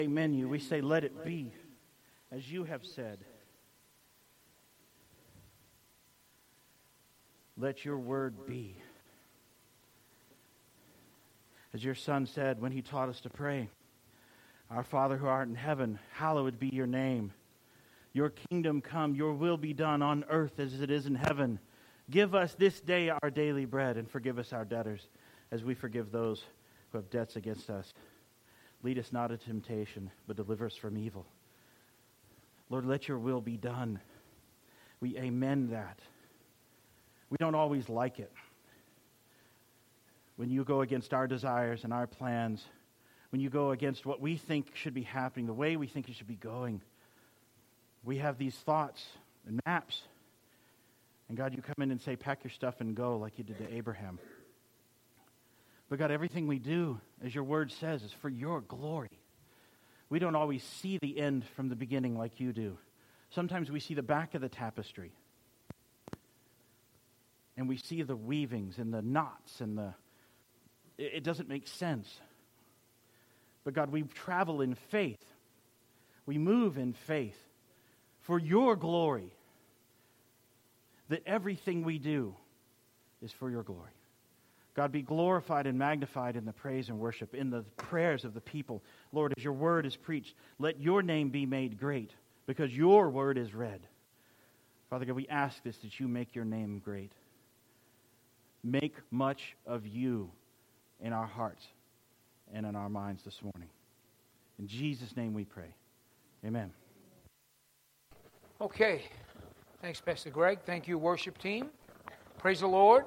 Amen you. We say, let it be as you have said. Let your word be. As your Son said when he taught us to pray, Our Father who art in heaven, hallowed be your name. Your kingdom come, your will be done on earth as it is in heaven. Give us this day our daily bread, and forgive us our debtors as we forgive those who have debts against us. Lead us not into temptation, but deliver us from evil. Lord, let your will be done. We amen that. We don't always like it. When you go against our desires and our plans, when you go against what we think should be happening, the way we think it should be going, we have these thoughts and maps. And God, you come in and say, pack your stuff and go, like you did to Abraham. But God, everything we do, as your word says, is for your glory. We don't always see the end from the beginning like you do. Sometimes we see the back of the tapestry. And we see the weavings and the knots and it doesn't make sense. But God, we travel in faith. We move in faith for your glory. That everything we do is for your glory. God, be glorified and magnified in the praise and worship, in the prayers of the people. Lord, as your word is preached, let your name be made great, because your word is read. Father God, we ask this, that you make your name great. Make much of you in our hearts and in our minds this morning. In Jesus' name we pray. Amen. Okay. Thanks, Pastor Greg. Thank you, worship team. Praise the Lord.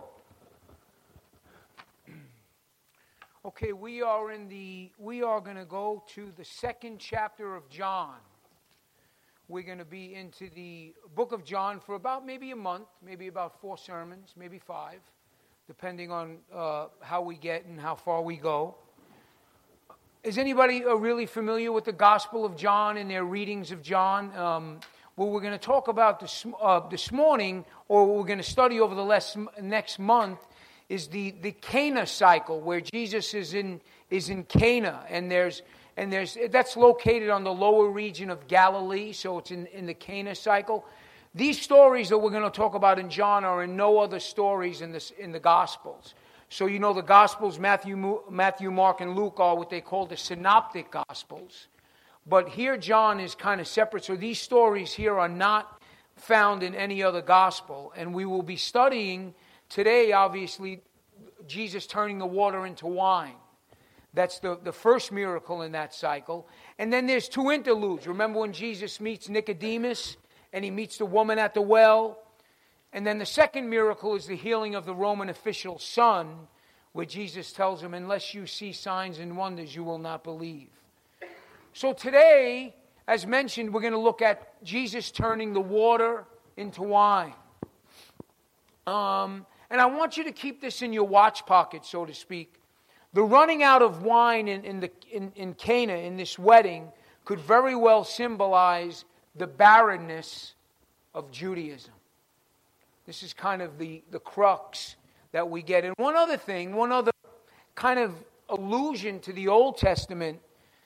Okay, we are going to go to the second chapter of John. We're going to be into the book of John for about maybe a month, maybe about 4 sermons, maybe 5, depending on how we get and how far we go. Is anybody really familiar with the Gospel of John and their readings of John? What we're going to talk about this morning, or what we're going to study over the next month, is the Cana cycle, where Jesus is in Cana, and there's that's located on the lower region of Galilee, so it's in the Cana cycle. These stories that we're going to talk about in John are in no other stories in the Gospels. So you know the Gospels, Matthew, Mark, and Luke are what they call the Synoptic Gospels. But here John is kind of separate, so these stories here are not found in any other gospel. And we will be studying today, obviously, Jesus turning the water into wine. That's the first miracle in that cycle. And then there's 2 interludes. Remember when Jesus meets Nicodemus and he meets the woman at the well? And then the second miracle is the healing of the Roman official's son, where Jesus tells him, unless you see signs and wonders, you will not believe. So today, as mentioned, we're going to look at Jesus turning the water into wine. And I want you to keep this in your watch pocket, so to speak. The running out of wine in Cana, in this wedding, could very well symbolize the barrenness of Judaism. This is kind of the crux that we get. And one other kind of allusion to the Old Testament.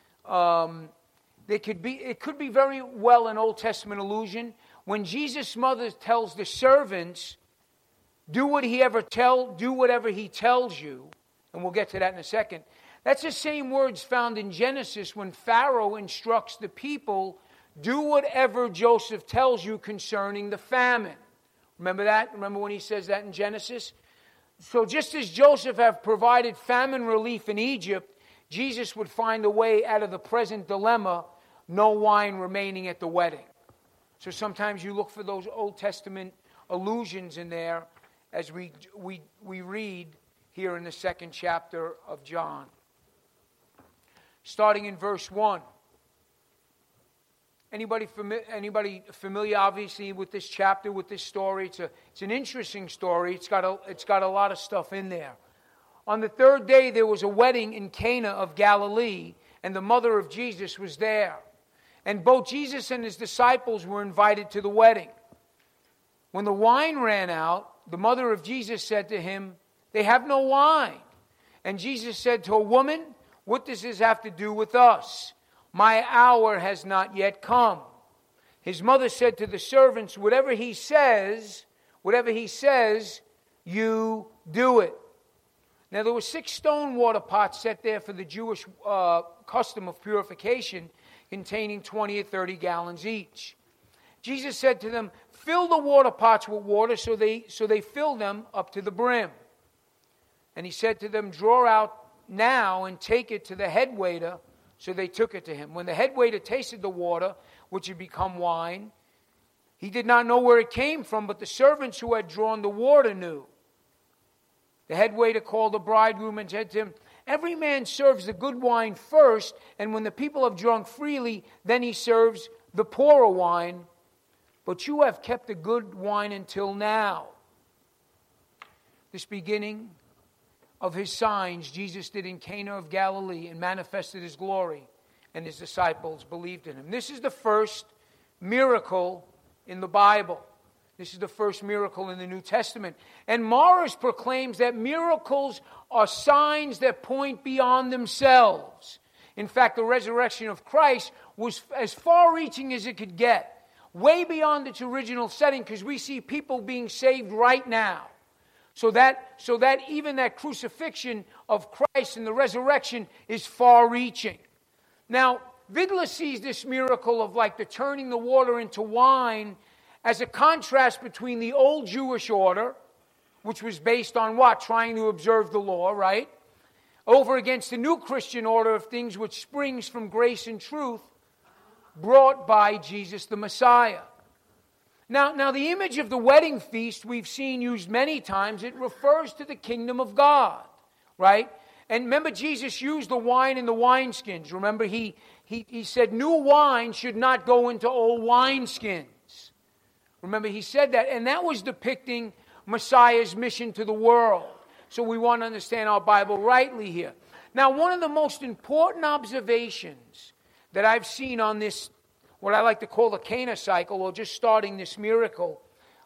It could be very well an Old Testament allusion. When Jesus' mother tells the servants, do whatever he tells you, and we'll get to that in a second. That's the same words found in Genesis when Pharaoh instructs the people, do whatever Joseph tells you concerning the famine. Remember that? Remember when he says that in Genesis? So just as Joseph have provided famine relief in Egypt, Jesus would find a way out of the present dilemma, no wine remaining at the wedding. So sometimes you look for those Old Testament allusions in there as we read here in the second chapter of John. Starting in verse 1. Anybody familiar, obviously, with this chapter, with this story? It's an interesting story. It's got a lot of stuff in there. On the 3rd day, there was a wedding in Cana of Galilee, and the mother of Jesus was there. And both Jesus and his disciples were invited to the wedding. When the wine ran out, the mother of Jesus said to him, they have no wine. And Jesus said to her, woman, what does this have to do with us? My hour has not yet come." His mother said to the servants, whatever he says, you do it. Now there were 6 stone water pots set there for the Jewish custom of purification, containing 20 or 30 gallons each. Jesus said to them, "Fill the water pots with water," so they filled them up to the brim. And he said to them, "Draw out now and take it to the head waiter." So they took it to him. When the head waiter tasted the water, which had become wine, he did not know where it came from, but the servants who had drawn the water knew. The head waiter called the bridegroom and said to him, "Every man serves the good wine first, and when the people have drunk freely, then he serves the poorer wine. But you have kept the good wine until now." This beginning of his signs Jesus did in Cana of Galilee and manifested his glory, and his disciples believed in him. This is the first miracle in the Bible. This is the first miracle in the New Testament. And Morris proclaims that miracles are signs that point beyond themselves. In fact, the resurrection of Christ was as far-reaching as it could get, way beyond its original setting, because we see people being saved right now. So that even that crucifixion of Christ and the resurrection is far-reaching. Now, Vidler sees this miracle of like the turning the water into wine as a contrast between the old Jewish order, which was based on what? Trying to observe the law, right? Over against the new Christian order of things, which springs from grace and truth brought by Jesus the Messiah. Now the image of the wedding feast we've seen used many times. It refers to the kingdom of God, right? And remember, Jesus used the wine in the wineskins. Remember, he said new wine should not go into old wineskins. Remember, he said that, and that was depicting Messiah's mission to the world. So we want to understand our Bible rightly here. Now, one of the most important observations that I've seen on this, what I like to call the Cana cycle, or just starting this miracle,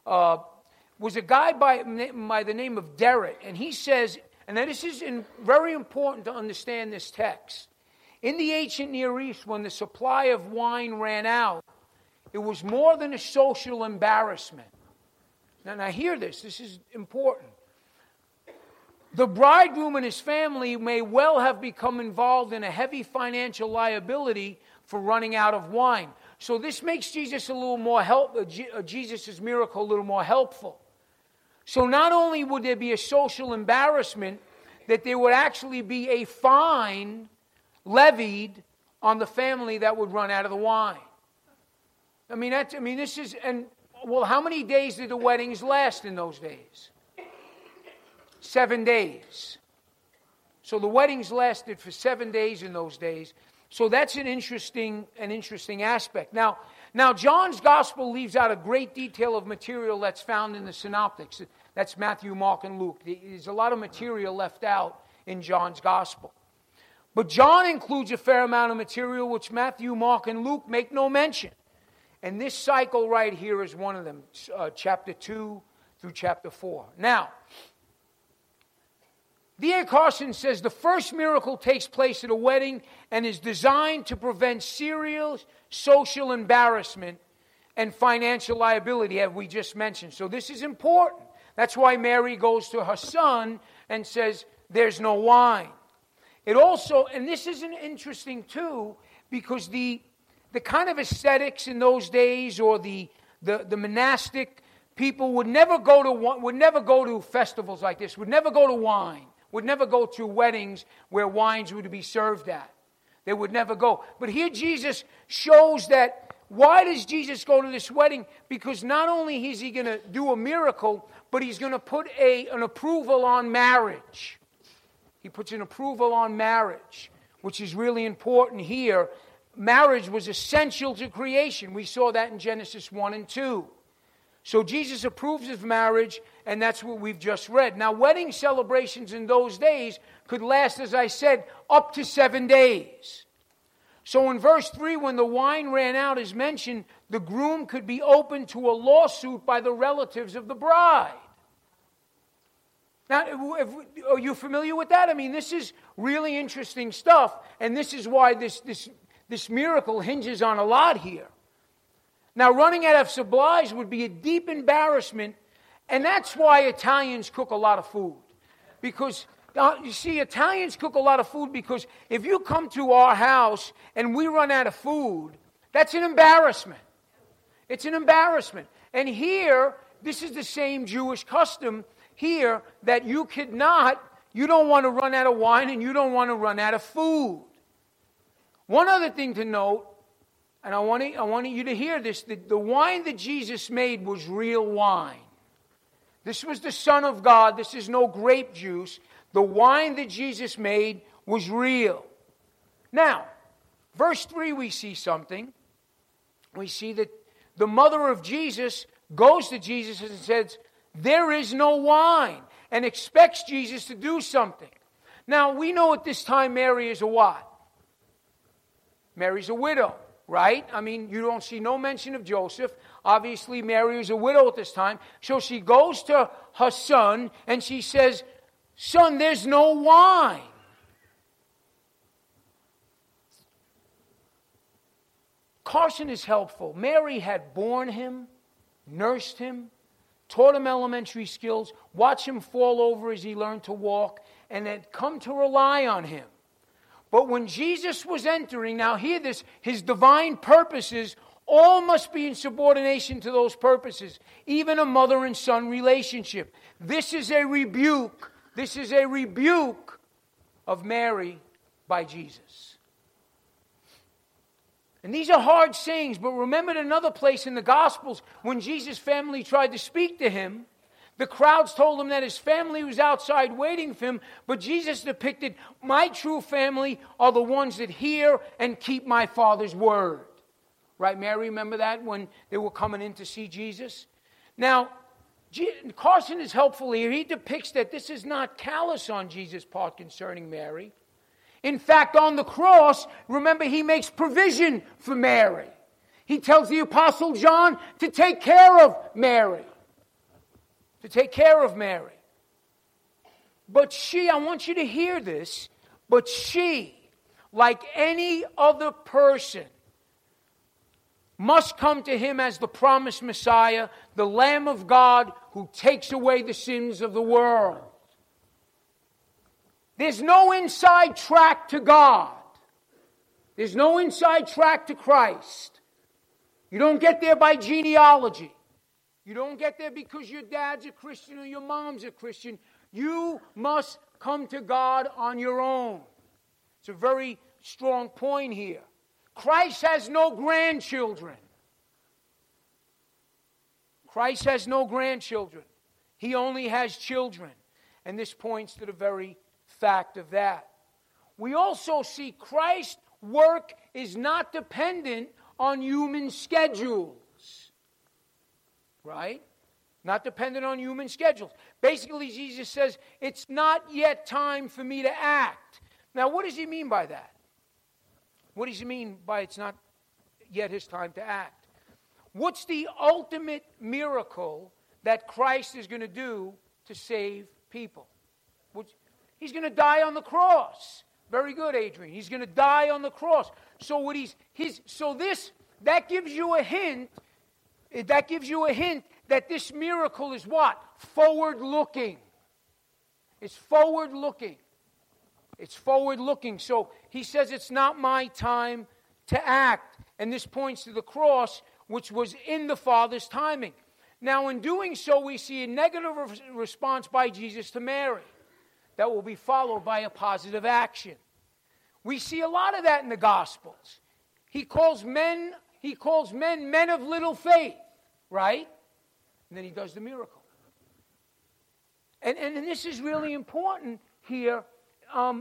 was a guy by the name of Derek. And he says, and this is very important to understand this text. In the ancient Near East, when the supply of wine ran out, it was more than a social embarrassment. Now hear this. This is important. The bridegroom and his family may well have become involved in a heavy financial liability for running out of wine. So this makes Jesus a little more Jesus' miracle a little more helpful. So not only would there be a social embarrassment, that there would actually be a fine levied on the family that would run out of the wine. This is, and well, how many days did the weddings last in those days? 7 days. So the weddings lasted for 7 days in those days. So that's an interesting aspect. Now John's gospel leaves out a great detail of material that's found in the synoptics. That's Matthew, Mark, and Luke. There's a lot of material left out in John's gospel. But John includes a fair amount of material which Matthew, Mark, and Luke make no mention. And this cycle right here is one of them, chapter 2 through chapter 4. Now, D.A. Carson says the first miracle takes place at a wedding and is designed to prevent serious social embarrassment and financial liability, as we just mentioned. So this is important. That's why Mary goes to her son and says, "There's no wine." It also, and this is interesting too, because the kind of ascetics in those days, or the monastic people, would never go to festivals like this, would never go to wine, would never go to weddings where wines were to be served at. They would never go. But here Jesus shows that. Why does Jesus go to this wedding? Because not only is he going to do a miracle, but he's going to put an approval on marriage. He puts an approval on marriage, which is really important here. Marriage was essential to creation. We saw that in Genesis 1 and 2. So Jesus approves of marriage, and that's what we've just read. Now, wedding celebrations in those days could last, as I said, up to 7 days. So in verse 3, when the wine ran out, is mentioned, the groom could be open to a lawsuit by the relatives of the bride. Now, are you familiar with that? This is really interesting stuff, and this is why this this miracle hinges on a lot here. Now, running out of supplies would be a deep embarrassment, and that's why Italians cook a lot of food. Because, you see, Italians cook a lot of food because if you come to our house and we run out of food, that's an embarrassment. It's an embarrassment. And here, this is the same Jewish custom here that you don't want to run out of wine and you don't want to run out of food. One other thing to note, and I want you to hear this, the wine that Jesus made was real wine. This was the Son of God. This is no grape juice. The wine that Jesus made was real. Now, verse 3, we see something. We see that the mother of Jesus goes to Jesus and says, there is no wine, and expects Jesus to do something. Now, we know at this time Mary is a what? Mary's a widow, right? I mean, you don't see no mention of Joseph. Obviously, Mary is a widow at this time. So she goes to her son, and she says, son, there's no wine. Carson is helpful. Mary had borne him, nursed him, taught him elementary skills, watched him fall over as he learned to walk, and had come to rely on him. But when Jesus was entering, now hear this, his divine purposes all must be in subordination to those purposes, even a mother and son relationship. This is a rebuke. This is a rebuke of Mary by Jesus. And these are hard sayings, but remember another place in the Gospels when Jesus' family tried to speak to him. The crowds told him that his family was outside waiting for him, but Jesus depicted, my true family are the ones that hear and keep my Father's word. Right, Mary, remember that when they were coming in to see Jesus? Now, Carson is helpful here. He depicts that this is not callous on Jesus' part concerning Mary. In fact, on the cross, remember, he makes provision for Mary. He tells the Apostle John to take care of Mary. To take care of Mary. But she, I want you to hear this, but she, like any other person, must come to him as the promised Messiah, the Lamb of God who takes away the sins of the world. There's no inside track to God. There's no inside track to Christ. You don't get there by genealogy. You don't get there because your dad's a Christian or your mom's a Christian. You must come to God on your own. It's a very strong point here. Christ has no grandchildren. Christ has no grandchildren. He only has children. And this points to the very fact of that. We also see Christ's work is not dependent on human schedules. Right? Not dependent on human schedules. Basically, Jesus says, it's not yet time for me to act. Now, what does he mean by that? What does he mean by it's not yet his time to act? What's the ultimate miracle that Christ is going to do to save people? He's going to die on the cross. Very good, Adrian. He's going to die on the cross. So that gives you a hint. That gives you a hint that this miracle is what? Forward-looking. It's forward-looking. It's forward-looking. So he says it's not my time to act. And this points to the cross, which was in the Father's timing. Now, in doing so, we see a negative response by Jesus to Mary that will be followed by a positive action. We see a lot of that in the Gospels. He calls men men of little faith, right? And then he does the miracle. And this is really important here. I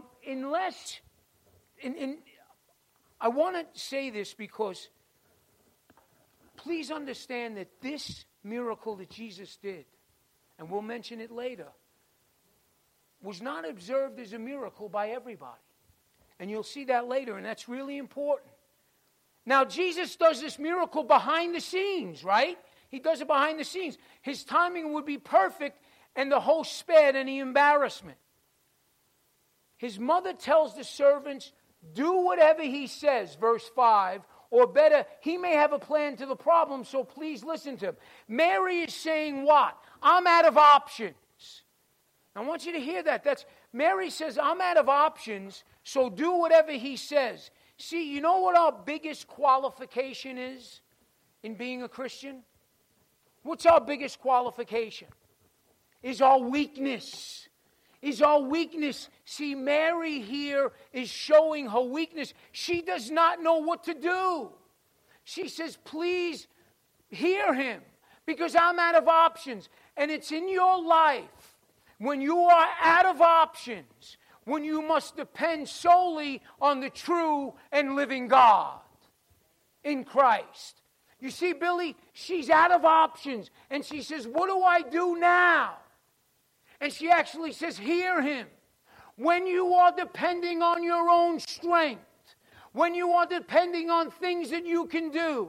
want to say this because please understand that this miracle that Jesus did, and we'll mention it later, was not observed as a miracle by everybody. And you'll see that later, and that's really important. Now, Jesus does this miracle behind the scenes, right? He does it behind the scenes. His timing would be perfect, and the host spared any embarrassment. His mother tells the servants Do whatever he says, verse 5, or better, he may have a plan to the problem, so please listen to him. Mary is saying what? I'm out of options. I want you to hear that. Mary says, I'm out of options, so do whatever he says. See, you know what our biggest qualification is in being a Christian? What's our biggest qualification? Is our weakness. Is our weakness. See, Mary here is showing her weakness. She does not know what to do. She says, please hear him, because I'm out of options. And it's in your life, when you are out of options, when you must depend solely on the true and living God in Christ. You see, Billy, she's out of options. And she says, what do I do now? And she actually says, hear him. When you are depending on your own strength, when you are depending on things that you can do,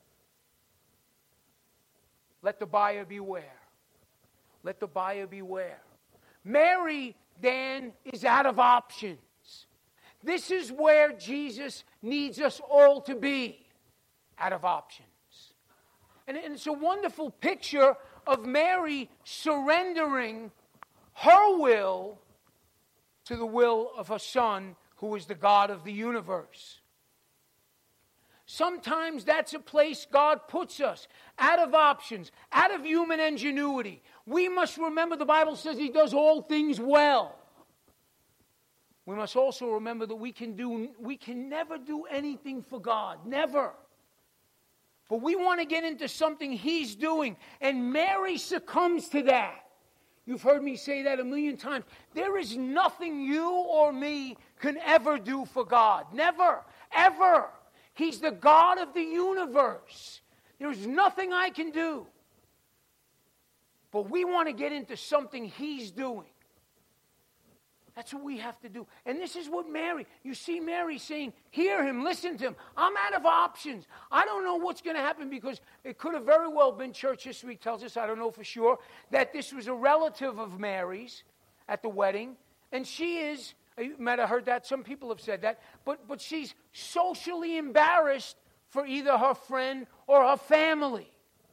let the buyer beware. Let the buyer beware. Mary, Dan, is out of options. This is where Jesus needs us all to be, out of options. And it's a wonderful picture of Mary surrendering her will to the will of her Son, who is the God of the universe. Sometimes that's a place God puts us, out of options, out of human ingenuity. We must remember the Bible says he does all things well. We must also remember that we can never do anything for God, never. But we want to get into something he's doing, and Mary succumbs to that. You've heard me say that a million times. There is nothing you or me can ever do for God. Never, ever. He's the God of the universe. There's nothing I can do. But we want to get into something he's doing. That's what we have to do. And this is what Mary, you see Mary saying, hear him, listen to him. I'm out of options. I don't know what's going to happen, because it could have very well been, church history tells us, I don't know for sure, that this was a relative of Mary's at the wedding. And she is, you might have heard that, some people have said that, but she's socially embarrassed for either her friend or her family.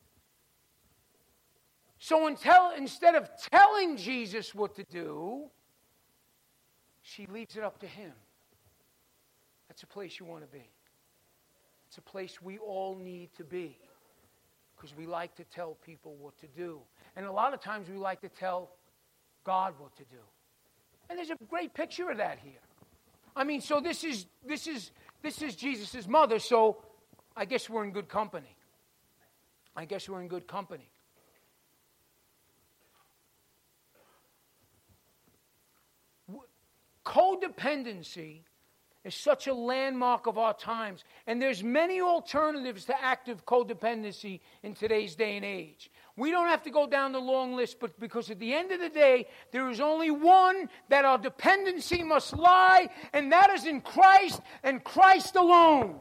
So instead of telling Jesus what to do, she leaves it up to him. That's a place you want to be. It's a place we all need to be, because we like to tell people what to do. And a lot of times we like to tell God what to do. And there's a great picture of that here. I mean, so this is Jesus' mother, so I guess we're in good company. I guess we're in good company. Codependency is such a landmark of our times, and there's many alternatives to active codependency in today's day and age. We don't have to go down the long list, but because at the end of the day, there is only one that our dependency must lie, and that is in Christ and Christ alone.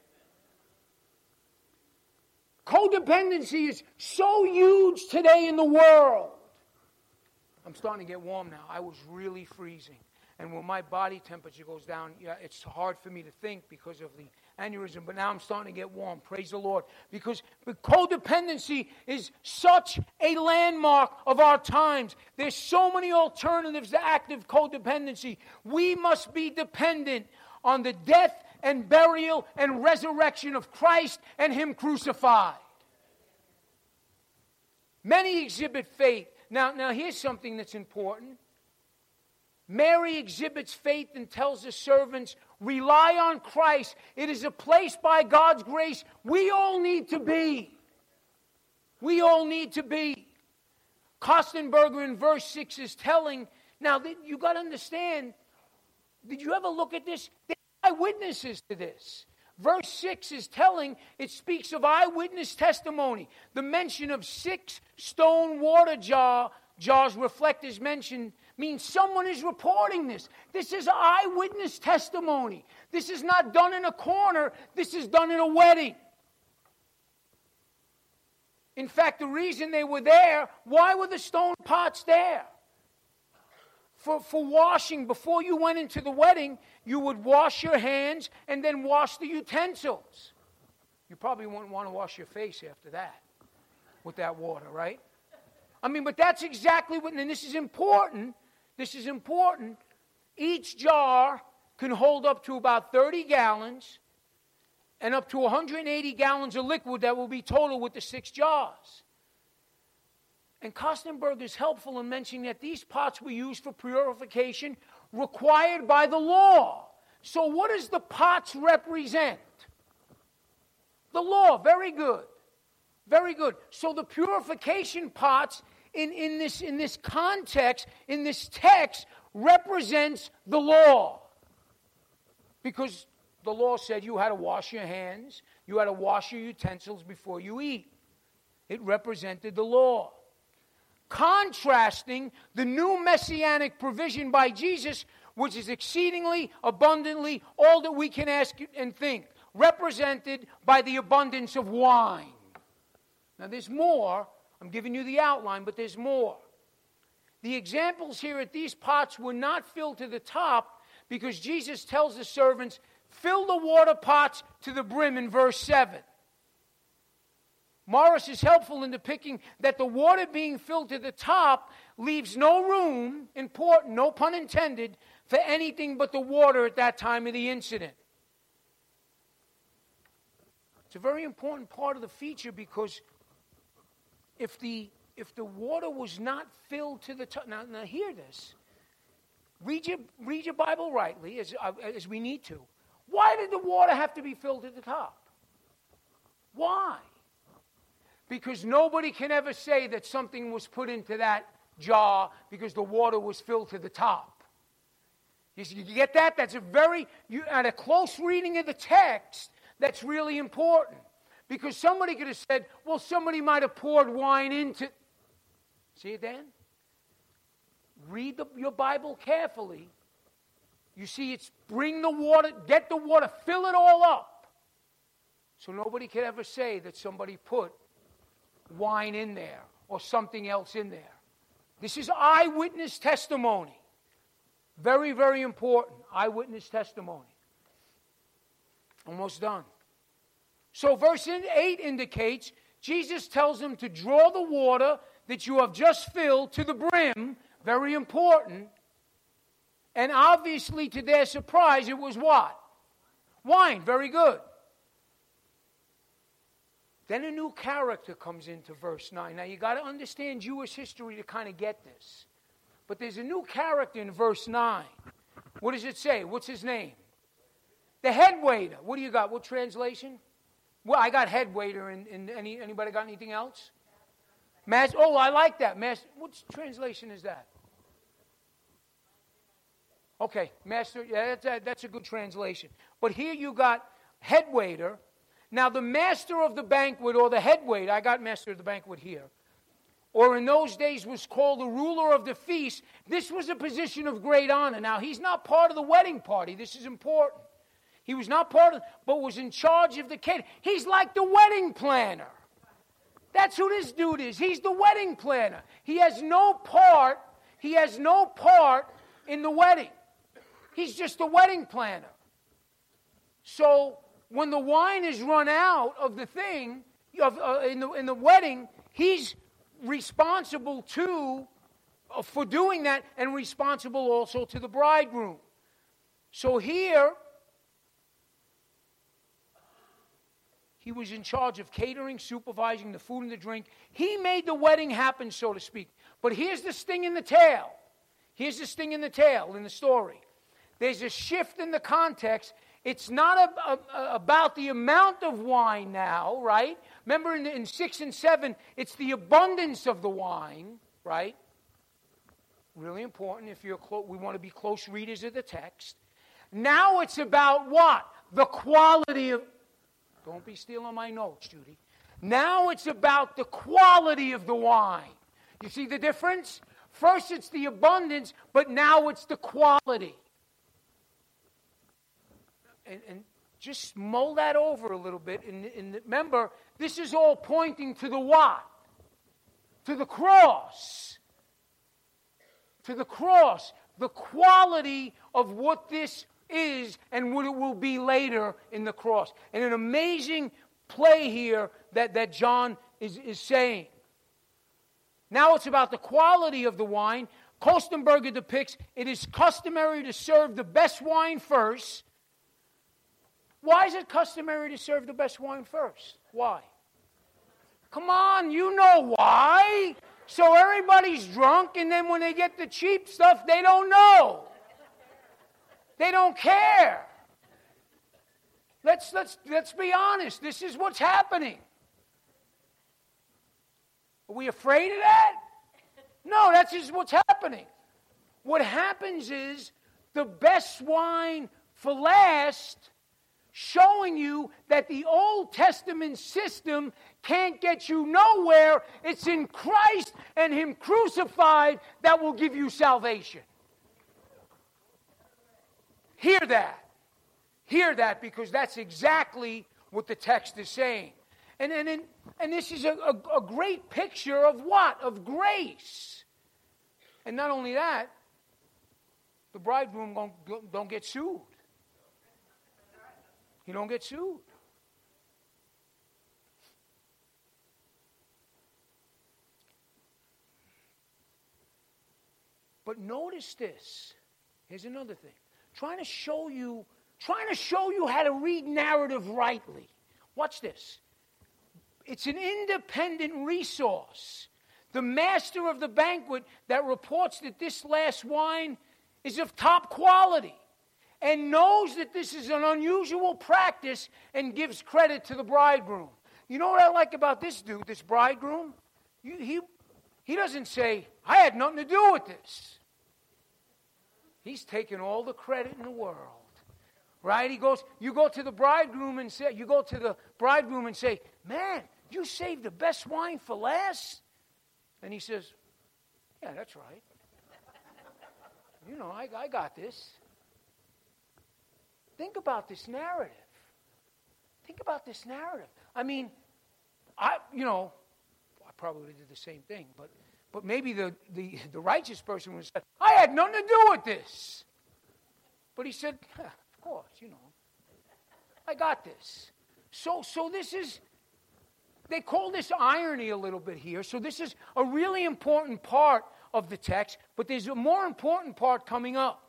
Codependency is so huge today in the world. I'm starting to get warm now. I was really freezing. And when my body temperature goes down, it's hard for me to think because of the aneurysm. But now I'm starting to get warm. Praise the Lord. Because codependency is such a landmark of our times. There's so many alternatives to active codependency. We must be dependent on the death and burial and resurrection of Christ and him crucified. Many exhibit faith. Now here's something that's important. Mary exhibits faith and tells the servants, rely on Christ. It is a place by God's grace we all need to be. We all need to be. Kostenberger in verse 6 is telling, now you got to understand, did you ever look at this? There are eyewitnesses to this. Verse 6 is telling, it speaks of eyewitness testimony. The mention of 6 stone water jars reflectors mentioned means someone is reporting this. This is eyewitness testimony. This is not done in a corner. This is done in a wedding. In fact, the reason they were there, why were the stone pots there? for washing. Before you went into the wedding, you would wash your hands and then wash the utensils. You probably wouldn't want to wash your face after that with that water, right? I mean, but that's exactly what, and this is important. This is important. Each jar can hold up to about 30 gallons and up to 180 gallons of liquid that will be total with the 6 jars. And Kostenberg is helpful in mentioning that these pots were used for purification required by the law. So what does the pots represent? The law. Very good. Very good. So the purification pots in this context, in this text, represents the law. Because the law said you had to wash your hands, you had to wash your utensils before you eat. It represented the law. Contrasting the new messianic provision by Jesus, which is exceedingly, abundantly, all that we can ask and think, represented by the abundance of wine. Now there's more. I'm giving you the outline, but there's more. The examples here at these pots were not filled to the top because Jesus tells the servants, fill the water pots to the brim in verse 7. Morris is helpful in depicting that the water being filled to the top leaves no room, important, no pun intended, for anything but the water at that time of the incident. It's a very important part of the feature because if the water was not filled to the top, now hear this. Read your Bible rightly as we need to. Why did the water have to be filled to the top? Why? Because nobody can ever say that something was put into that jar because the water was filled to the top. You get that? That's at a close reading of the text, that's really important. Because somebody could have said, well, somebody might have poured wine into... See it, Dan? Read your Bible carefully. You see, it's bring the water, get the water, fill it all up. So nobody could ever say that somebody put wine in there or something else in there. This is eyewitness testimony. Very, very important. Eyewitness testimony. Almost done. So verse 8 indicates Jesus tells them to draw the water that you have just filled to the brim. Very important. And obviously, to their surprise, it was what? Wine. Very good. Then a new character comes into verse 9. Now, you got to understand Jewish history to kind of get this. But there's a new character in verse 9. What does it say? What's his name? The head waiter. What do you got? What translation? Well, I got head waiter. Anybody got anything else? Oh, I like that. What translation is that? Okay, master. Yeah, that's a good translation. But here you got head waiter. Now, the master of the banquet or the head waiter, I got master of the banquet here, or in those days was called the ruler of the feast. This was a position of great honor. Now, he's not part of the wedding party. This is important. He was not part of, but was in charge of the catering. He's like the wedding planner. That's who this dude is. He's the wedding planner. He has no part in the wedding. He's just the wedding planner. So when the wine is run out of the thing, in the wedding, he's responsible for doing that and responsible also to the bridegroom. So here, he was in charge of catering, supervising the food and the drink. He made the wedding happen, so to speak. But here's the sting in the tail. Here's the sting in the tail in the story. There's a shift in the context. It's not about the amount of wine now, right? Remember in 6 and 7, it's the abundance of the wine, right? Really important if we want to be close readers of the text. Now it's about what? The quality of... Don't be stealing my notes, Judy. Now it's about the quality of the wine. You see the difference? First it's the abundance, but now it's the quality. And just mull that over a little bit. And remember, this is all pointing to the what? To the cross. To the cross. the quality of what this is and what it will be later in the cross. And an amazing play here that John is saying. Now it's about the quality of the wine. Kostenberger depicts it is customary to serve the best wine first. Why is it customary to serve the best wine first? Why? Come on, you know why. So everybody's drunk, and then when they get the cheap stuff, they don't know. They don't care. Let's be honest. This is what's happening. Are we afraid of that? No, that's just what's happening. What happens is the best wine for last, showing you that the Old Testament system can't get you nowhere. It's in Christ and Him crucified that will give you salvation. Hear that. Hear that, because that's exactly what the text is saying. And this is a great picture of what? Of grace. And not only that, the bridegroom don't get sued. He don't get sued. But notice this. Here's another thing. Trying to show you how to read narrative rightly. Watch this. It's an independent resource. The master of the banquet that reports that this last wine is of top quality and knows that this is an unusual practice and gives credit to the bridegroom. You know what I like about this dude, this bridegroom? He doesn't say, I had nothing to do with this. He's taking all the credit in the world. Right? You go to the bridegroom and say, man, you saved the best wine for last? And he says, yeah, that's right. You know, I got this. Think about this narrative. I mean, I probably would have did the same thing, but maybe the righteous person would say, I had nothing to do with this. But he said, of course, I got this. So this is, they call this irony a little bit here. So this is a really important part of the text, but there's a more important part coming up.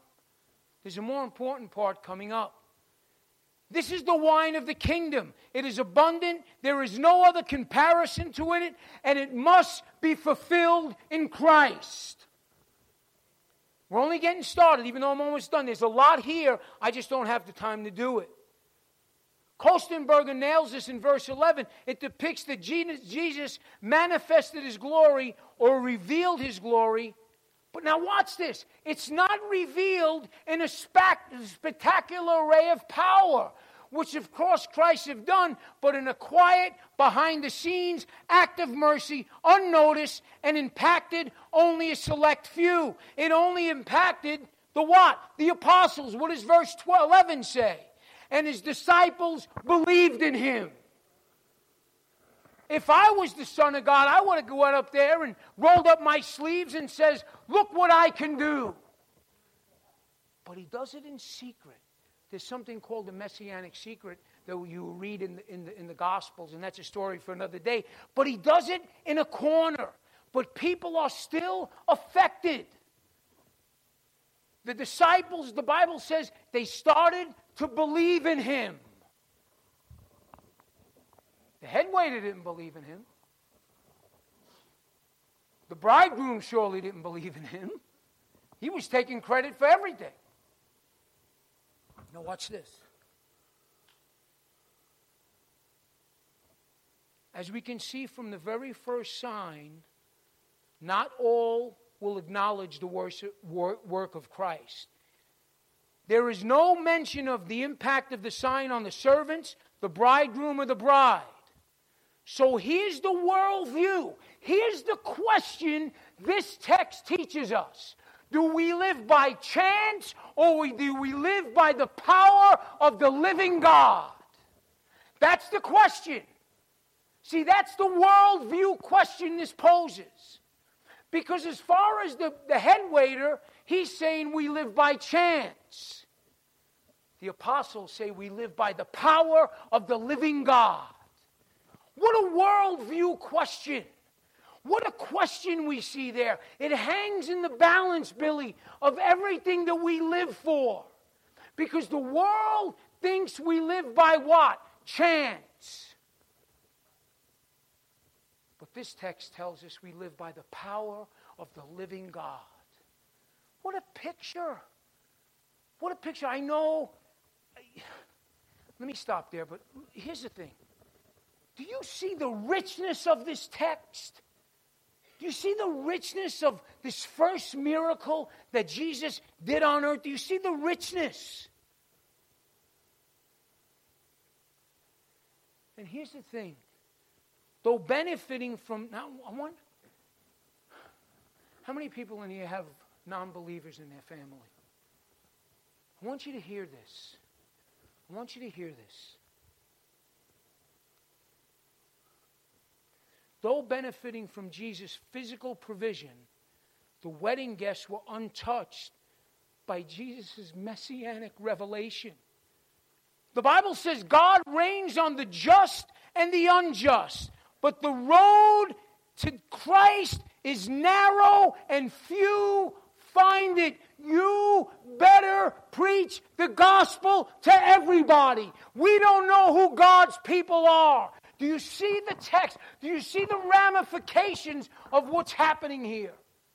This is the wine of the kingdom. It is abundant. There is no other comparison to it, and it must be fulfilled in Christ. We're only getting started, even though I'm almost done. There's a lot here. I just don't have the time to do it. Kostenberger nails this in verse 11. It depicts that Jesus manifested His glory or revealed His glory. But now watch this. It's not revealed in a spectacular array of power, which of course Christ have done, but in a quiet, behind-the-scenes act of mercy, unnoticed, and impacted only a select few. It only impacted the what? The apostles. What does verse 11 say? And His disciples believed in Him. If I was the Son of God, I would have gone up there and rolled up my sleeves and says, look what I can do. But He does it in secret. There's something called the Messianic secret that you read in the Gospels, and that's a story for another day. But He does it in a corner. But people are still affected. The disciples, the Bible says, they started to believe in Him. The head waiter didn't believe in Him. The bridegroom surely didn't believe in Him. He was taking credit for everything. Now watch this. As we can see from the very first sign, not all will acknowledge the work of Christ. There is no mention of the impact of the sign on the servants, the bridegroom, or the bride. So here's the worldview. Here's the question this text teaches us. Do we live by chance, or do we live by the power of the living God? That's the question. See, that's the worldview question this poses. Because as far as the head waiter, He's saying we live by chance. The apostles say we live by the power of the living God. What a worldview question. What a question we see there. It hangs in the balance, Billy, of everything that we live for. Because the world thinks we live by what? Chance. But this text tells us we live by the power of the living God. What a picture. What a picture. I know. Let me stop there, but here's the thing. Do you see the richness of this text? Do you see the richness of this first miracle that Jesus did on earth? Do you see the richness? And here's the thing. Though benefiting from... Now, how many people in here have non-believers in their family? I want you to hear this. I want you to hear this. Though benefiting from Jesus' physical provision, the wedding guests were untouched by Jesus' messianic revelation. The Bible says God reigns on the just and the unjust, but the road to Christ is narrow and few find it. You better preach the gospel to everybody. We don't know who God's people are. Do you see the text? Do you see the ramifications of what's happening here?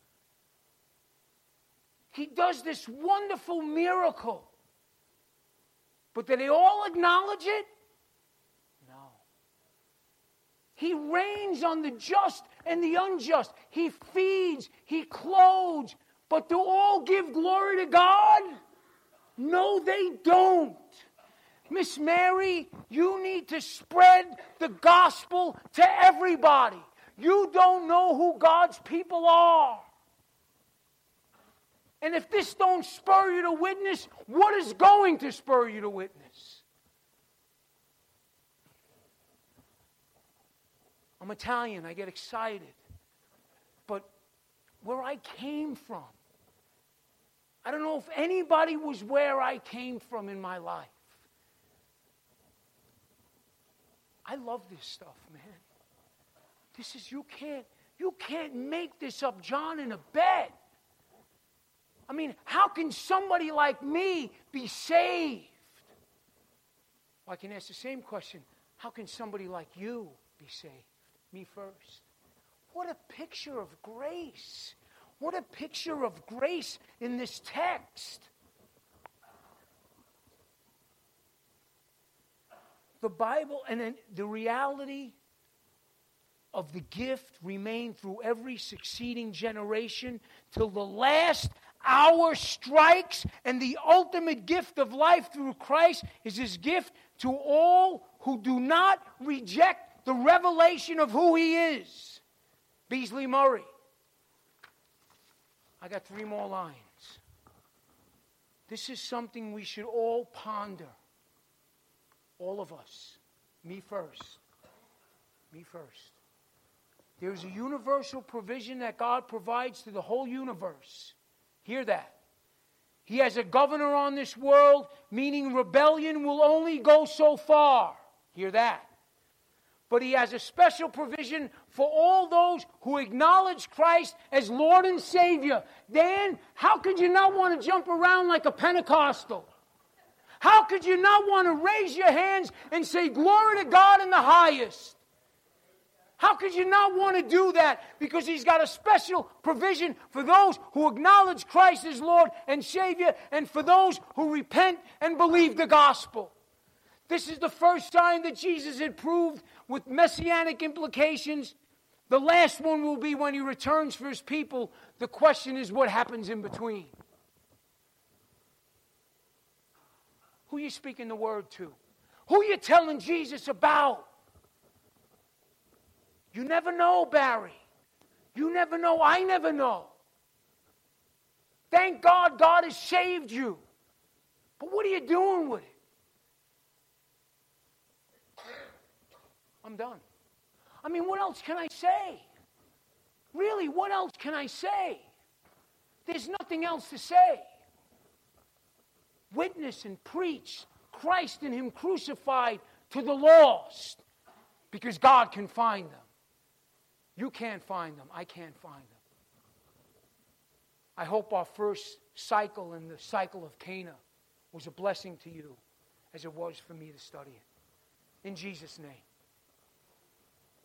He does this wonderful miracle. But do they all acknowledge it? No. He reigns on the just and the unjust. He feeds, he clothes. But do all give glory to God? No, they don't. Miss Mary, you need to spread the gospel to everybody. You don't know who God's people are. And if this don't spur you to witness, what is going to spur you to witness? I'm Italian, I get excited. But where I came from, I don't know if anybody was where I came from in my life. I love this stuff, man. This is, you can't make this up, John, in a bed. I mean, how can somebody like me be saved? Well, I can ask the same question. How can somebody like you be saved? Me first. What a picture of grace. What a picture of grace in this text. The Bible and then the reality of the gift remained through every succeeding generation till the last hour strikes, and the ultimate gift of life through Christ is His gift to all who do not reject the revelation of who He is. Beasley Murray. I got 3 more lines. This is something we should all ponder. All of us. Me first. Me first. There's a universal provision that God provides to the whole universe. Hear that. He has a governor on this world, meaning rebellion will only go so far. Hear that. But He has a special provision for all those who acknowledge Christ as Lord and Savior. Dan, how could you not want to jump around like a Pentecostal? How could you not want to raise your hands and say, glory to God in the highest? How could you not want to do that? Because He's got a special provision for those who acknowledge Christ as Lord and Savior, and for those who repent and believe the gospel. This is the first sign that Jesus had proved with messianic implications. The last one will be when He returns for His people. The question is, what happens in between? Who you speaking the word to? Who you telling Jesus about? You never know, Barry. You never know. I never know. Thank God God has saved you. But what are you doing with it? I'm done. I mean, what else can I say? Really, what else can I say? There's nothing else to say. Witness and preach Christ and Him crucified to the lost, because God can find them. You can't find them. I can't find them. I hope our first cycle in the cycle of Cana was a blessing to you as it was for me to study it. In Jesus' name.